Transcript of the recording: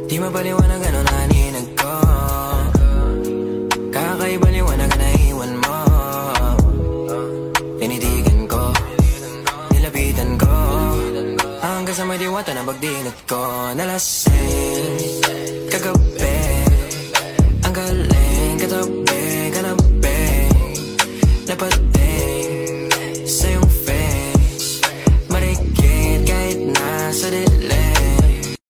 Di mapaliwanag ano naninag ko. Kakaibaliwanag na iwan mo. Tinitigan ko, nilapitan ko, hanggang sa may diwata na pagdinat ko. Nalasing kagabi, ang galing katabi, kanabi, dapat